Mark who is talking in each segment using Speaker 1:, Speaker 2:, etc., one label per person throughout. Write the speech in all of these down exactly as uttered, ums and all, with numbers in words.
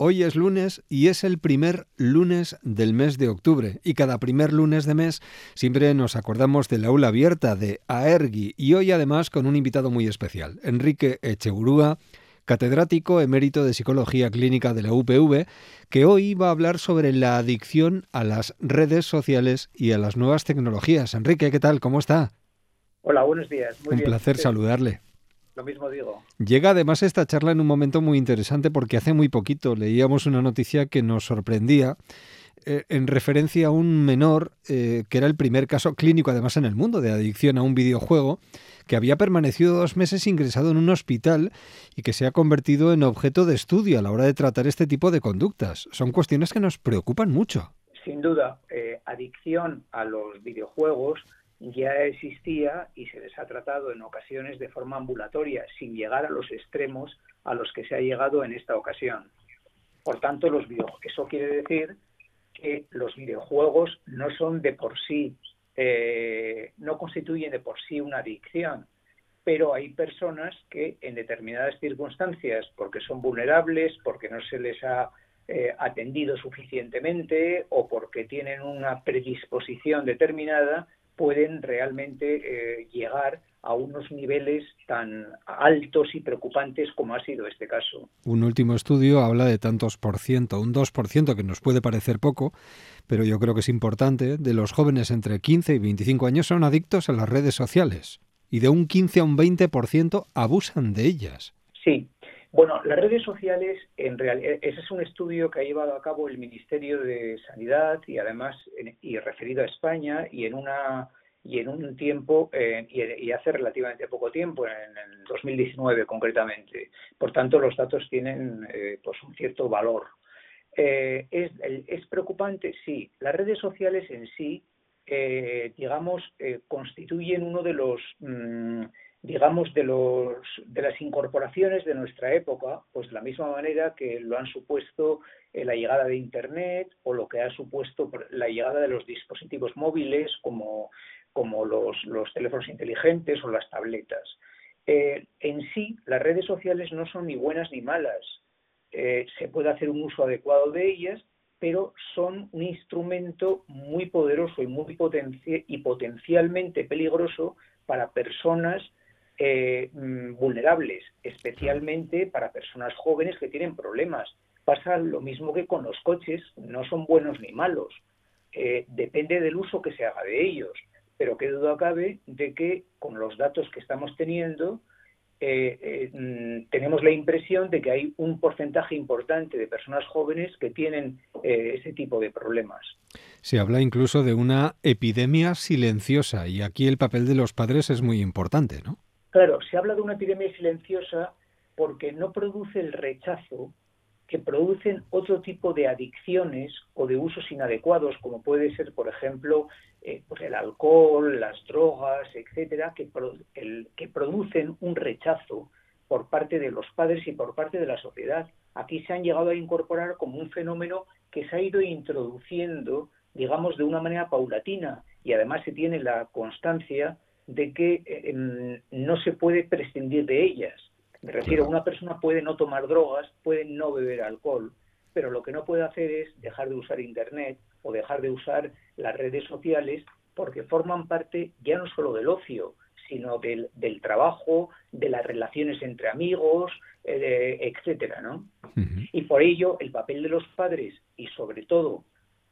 Speaker 1: Hoy es lunes y es el primer lunes del mes de octubre. Y cada primer lunes de mes siempre nos acordamos del aula abierta de AERGui. Y hoy además con un invitado muy especial, Enrique Echeburúa, catedrático emérito de Psicología Clínica de la U P V, que hoy va a hablar sobre la adicción a las redes sociales y a las nuevas tecnologías. Enrique, ¿qué tal? ¿Cómo está?
Speaker 2: Hola, buenos días. Muy
Speaker 1: Un
Speaker 2: bien.
Speaker 1: placer
Speaker 2: Sí,
Speaker 1: saludarle.
Speaker 2: lo mismo digo.
Speaker 1: Llega además esta charla en un momento muy interesante porque hace muy poquito leíamos una noticia que nos sorprendía eh, en referencia a un menor eh, que era el primer caso clínico además en el mundo de adicción a un videojuego, que había permanecido dos meses ingresado en un hospital y que se ha convertido en objeto de estudio a la hora de tratar este tipo de conductas. Son cuestiones que nos preocupan mucho.
Speaker 2: Sin duda, eh, adicción a los videojuegos ya existía y se les ha tratado en ocasiones de forma ambulatoria, sin llegar a los extremos a los que se ha llegado en esta ocasión. Por tanto, los video... eso quiere decir que los videojuegos no son de por sí, eh, no constituyen de por sí una adicción, pero hay personas que en determinadas circunstancias, porque son vulnerables, porque no se les ha eh, atendido suficientemente o porque tienen una predisposición determinada, pueden realmente eh, llegar a unos niveles tan altos y preocupantes como ha sido este caso.
Speaker 1: Un último estudio habla de tantos por ciento, un dos por ciento, que nos puede parecer poco, pero yo creo que es importante, de los jóvenes entre quince y veinticinco años son adictos a las redes sociales y de un quince a un veinte por ciento abusan de ellas.
Speaker 2: Sí. Bueno, las redes sociales, en realidad, ese es un estudio que ha llevado a cabo el Ministerio de Sanidad y además en, y referido a España y en una y en un tiempo eh, y, y hace relativamente poco tiempo, en el dos mil diecinueve concretamente. Por tanto, los datos tienen eh, pues un cierto valor. Eh, ¿es, ¿Es preocupante? Sí. Las redes sociales en sí, eh, digamos, eh, constituyen uno de los mmm, digamos, de, los, de las incorporaciones de nuestra época, pues de la misma manera que lo han supuesto eh, la llegada de Internet o lo que ha supuesto la llegada de los dispositivos móviles como, como los, los teléfonos inteligentes o las tabletas. Eh, en sí, las redes sociales no son ni buenas ni malas. Eh, se puede hacer un uso adecuado de ellas, pero son un instrumento muy poderoso y, muy potenci- y potencialmente peligroso para personas Eh, vulnerables, especialmente para personas jóvenes que tienen problemas. Pasa lo mismo que con los coches, no son buenos ni malos, eh, depende del uso que se haga de ellos, pero qué duda cabe de que con los datos que estamos teniendo eh, eh, tenemos la impresión de que hay un porcentaje importante de personas jóvenes que tienen eh, ese tipo de problemas.
Speaker 1: Se habla incluso de una epidemia silenciosa y aquí el papel de los padres es muy importante, ¿no?
Speaker 2: Claro, se habla de una epidemia silenciosa porque no produce el rechazo que producen otro tipo de adicciones o de usos inadecuados, como puede ser, por ejemplo, eh, pues el alcohol, las drogas, etcétera, que, pro, el, que producen un rechazo por parte de los padres y por parte de la sociedad. Aquí se han llegado a incorporar como un fenómeno que se ha ido introduciendo, digamos, de una manera paulatina, y además se tiene la constancia de que eh, no se puede prescindir de ellas. Me refiero,
Speaker 1: Claro.
Speaker 2: una persona puede no tomar drogas, puede no beber alcohol, pero lo que no puede hacer es dejar de usar Internet o dejar de usar las redes sociales, porque forman parte ya no solo del ocio, sino del, del trabajo, de las relaciones entre amigos, eh, etcétera, ¿no?
Speaker 1: Uh-huh.
Speaker 2: Y por ello el papel de los padres, y sobre todo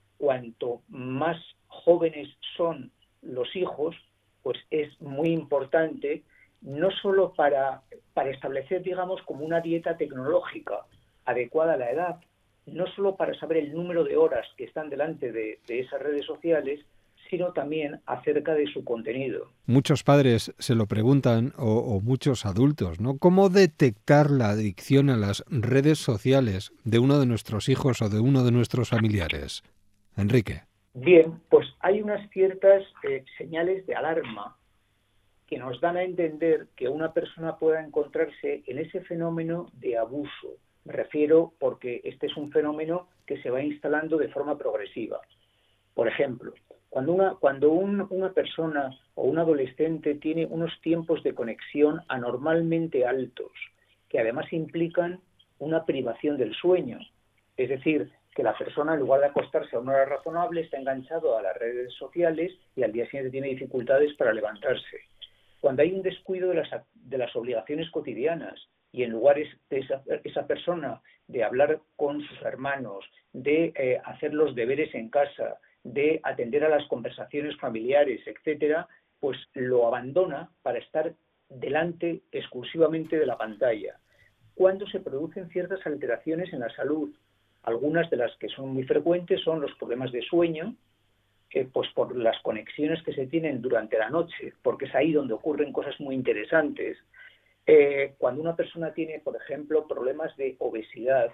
Speaker 2: cuanto más jóvenes son los hijos, pues es muy importante, no solo para, para establecer, digamos, como una dieta tecnológica adecuada a la edad, no solo para saber el número de horas que están delante de, de esas redes sociales, sino también acerca de su contenido.
Speaker 1: Muchos padres se lo preguntan, o, o muchos adultos, ¿no? ¿Cómo detectar la adicción a las redes sociales de uno de nuestros hijos o de uno de nuestros familiares? Enrique.
Speaker 2: Bien, pues hay unas ciertas eh, señales de alarma que nos dan a entender que una persona pueda encontrarse en ese fenómeno de abuso. Me refiero porque este es un fenómeno que se va instalando de forma progresiva. Por ejemplo, cuando una, cuando un, una persona o un adolescente tiene unos tiempos de conexión anormalmente altos, que además implican una privación del sueño, Es decir, que la persona, en lugar de acostarse a una hora razonable, está enganchado a las redes sociales y al día siguiente tiene dificultades para levantarse. Cuando hay un descuido de las, de las obligaciones cotidianas y en lugar de esa, esa persona de hablar con sus hermanos, de eh, hacer los deberes en casa, de atender a las conversaciones familiares, etcétera, pues lo abandona para estar delante exclusivamente de la pantalla. Cuando se producen ciertas alteraciones en la salud, algunas de las que son muy frecuentes son los problemas de sueño, eh, pues por las conexiones que se tienen durante la noche, porque es ahí donde ocurren cosas muy interesantes. Eh, cuando una persona tiene, por ejemplo, problemas de obesidad,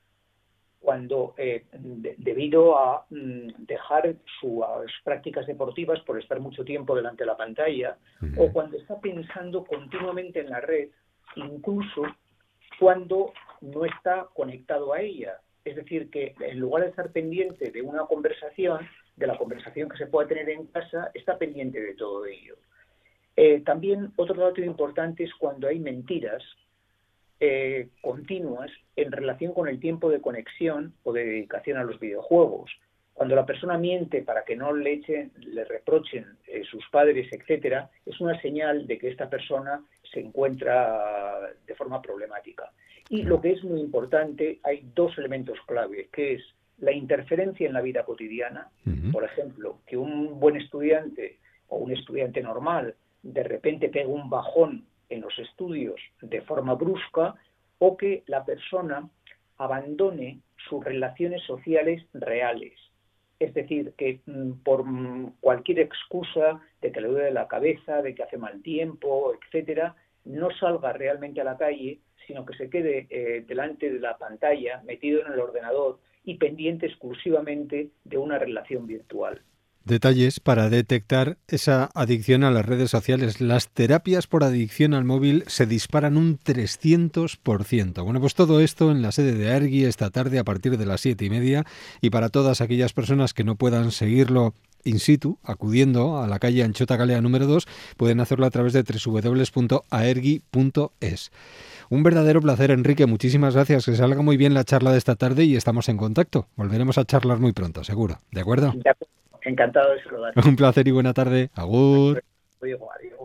Speaker 2: cuando eh, de, debido a mm, dejar sus prácticas deportivas por estar mucho tiempo delante de la pantalla, uh-huh. o cuando está pensando continuamente en la red, incluso cuando no está conectado a ella. Es decir, que en lugar de estar pendiente de una conversación, de la conversación que se pueda tener en casa, está pendiente de todo ello. Eh, también otro dato importante es cuando hay mentiras eh, continuas en relación con el tiempo de conexión o de dedicación a los videojuegos. Cuando la persona miente para que no le echen, le reprochen eh, sus padres, etcétera, es una señal de que esta persona se encuentra de forma problemática. Y lo que es muy importante, hay dos elementos clave, que es la interferencia en la vida cotidiana. Uh-huh. Por ejemplo, que un buen estudiante o un estudiante normal de repente pegue un bajón en los estudios de forma brusca, o que la persona abandone sus relaciones sociales reales. Es decir, que por cualquier excusa de que le duele la cabeza, de que hace mal tiempo, etcétera, no salga realmente a la calle, sino que se quede eh, delante de la pantalla, metido en el ordenador y pendiente exclusivamente de una relación virtual.
Speaker 1: Detalles para detectar esa adicción a las redes sociales. Las terapias por adicción al móvil se disparan un trescientos por ciento. Bueno, pues todo esto en la sede de AERGui esta tarde a partir de las siete y media, y para todas aquellas personas que no puedan seguirlo in situ, acudiendo a la calle Anchota Galea número dos, pueden hacerlo a través de doble u doble u doble u punto aergui punto es. Un verdadero placer, Enrique. Muchísimas gracias. Que salga muy bien la charla de esta tarde y estamos en contacto. Volveremos a charlar muy pronto, seguro. ¿De acuerdo?
Speaker 2: De acuerdo. Encantado de saludar.
Speaker 1: Un placer y buena tarde. Agur.
Speaker 2: Adiós.